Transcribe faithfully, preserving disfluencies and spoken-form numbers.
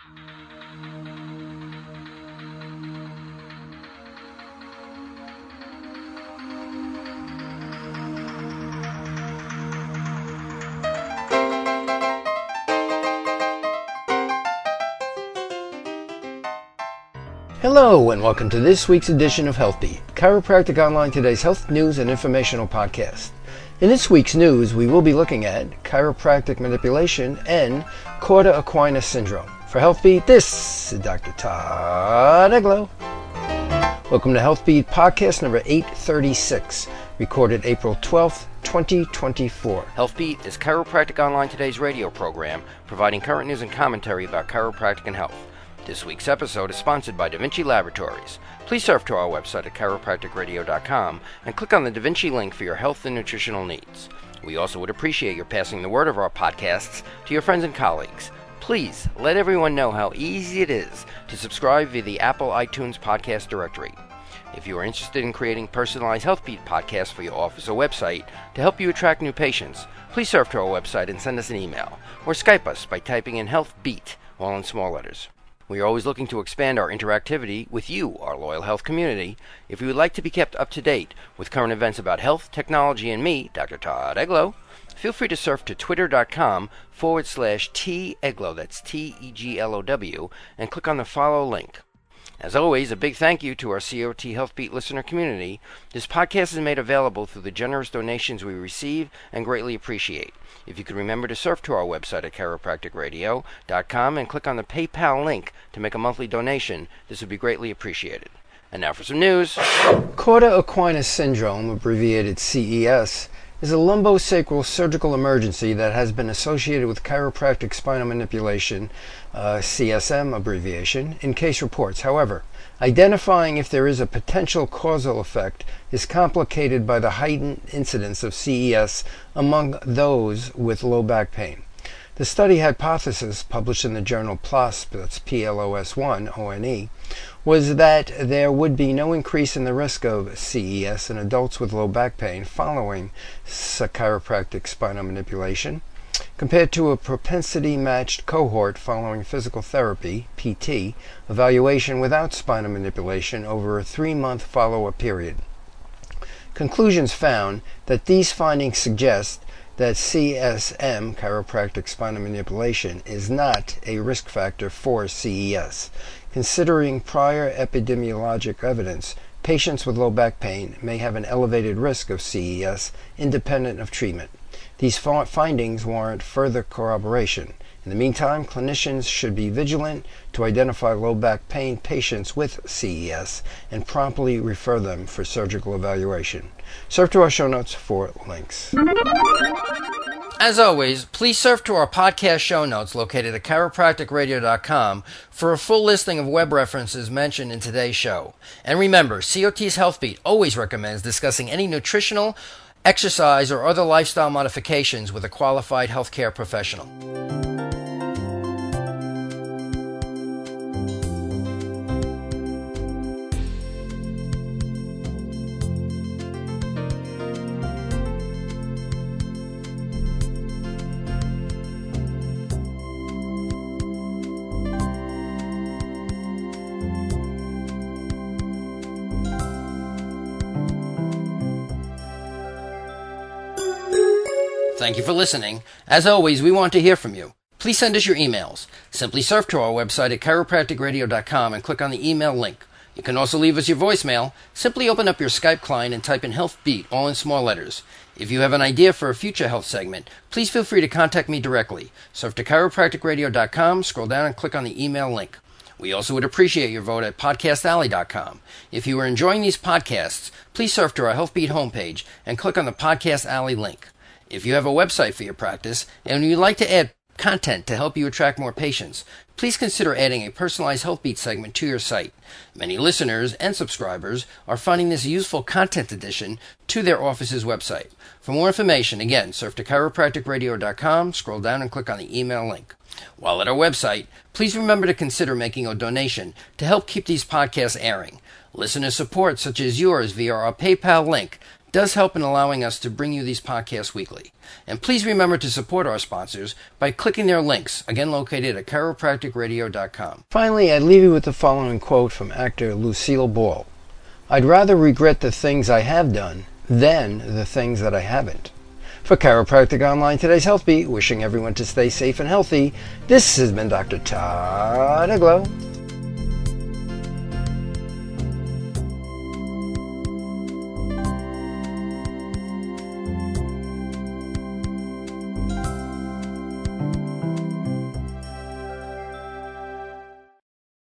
Hello and welcome to this week's edition of HealthBeat, Chiropractic Online Today's health news and informational podcast. In this week's news, we will be looking at chiropractic manipulation and Cauda equina syndrome. For HealthBeat, this is Doctor Todd Eglow. Welcome to HealthBeat podcast number eight thirty-six, recorded April twelfth, twenty twenty-four. HealthBeat is Chiropractic Online Today's radio program, providing current news and commentary about chiropractic and health. This week's episode is sponsored by Da Vinci Laboratories. Please surf to our website at chiropractic radio dot com and click on the Da Vinci link for your health and nutritional needs. We also would appreciate your passing the word of our podcasts to your friends and colleagues. Please let everyone know how easy it is to subscribe via the Apple iTunes podcast directory. If you are interested in creating personalized HealthBeat podcasts for your office or website to help you attract new patients, please surf to our website and send us an email, or Skype us by typing in HealthBeat, all in small letters. We are always looking to expand our interactivity with you, our loyal health community. If you would like to be kept up to date with current events about health, technology, and me, Doctor Todd Eglow, feel free to surf to twitter.com forward slash T-Eglow, that's T E G L O W, and click on the follow link. As always, a big thank you to our C O T HealthBeat listener community. This podcast is made available through the generous donations we receive and greatly appreciate. If you could remember to surf to our website at chiropractic radio dot com and click on the PayPal link to make a monthly donation, this would be greatly appreciated. And now for some news. Cauda equina syndrome, abbreviated C E S, is a lumbosacral surgical emergency that has been associated with chiropractic spinal manipulation, uh, C S M abbreviation, in case reports. However, identifying if there is a potential causal effect is complicated by the heightened incidence of C E S among those with low back pain. The study hypothesis, published in the journal PLOS, that's P L O S one, O N E, was that there would be no increase in the risk of C E S in adults with low back pain following chiropractic spinal manipulation, compared to a propensity-matched cohort following physical therapy, P T, evaluation without spinal manipulation over a three-month follow-up period. Conclusions found that these findings suggest that C S M, chiropractic spinal manipulation, is not a risk factor for C E S. Considering prior epidemiologic evidence, patients with low back pain may have an elevated risk of C E S independent of treatment. These findings warrant further corroboration. In the meantime, clinicians should be vigilant to identify low back pain patients with C E S and promptly refer them for surgical evaluation. Surf to our show notes for links. As always, please surf to our podcast show notes located at chiropractic radio dot com for a full listing of web references mentioned in today's show. And remember, C O T's HealthBeat always recommends discussing any nutritional, exercise, or other lifestyle modifications with a qualified healthcare professional. Thank you for listening. As always, we want to hear from you. Please send us your emails. Simply surf to our website at chiropractic radio dot com and click on the email link. You can also leave us your voicemail. Simply open up your Skype client and type in HealthBeat, all in small letters. If you have an idea for a future health segment, please feel free to contact me directly. Surf to chiropractic radio dot com, scroll down and click on the email link. We also would appreciate your vote at podcast alley dot com. If you are enjoying these podcasts, please surf to our HealthBeat homepage and click on the Podcast Alley link. If you have a website for your practice and you'd like to add content to help you attract more patients, please consider adding a personalized HealthBeat segment to your site. Many listeners and subscribers are finding this useful content addition to their office's website. For more information, again, surf to chiropractic radio dot com, scroll down and click on the email link. While at our website, please remember to consider making a donation to help keep these podcasts airing. Listener support such as yours via our PayPal link does help in allowing us to bring you these podcasts weekly. And please remember to support our sponsors by clicking their links, again located at chiropractic radio dot com. Finally, I leave you with the following quote from actor Lucille Ball. I'd rather regret the things I have done than the things that I haven't. For Chiropractic Online, today's Health Beat, wishing everyone to stay safe and healthy, this has been Doctor Todd Aglow.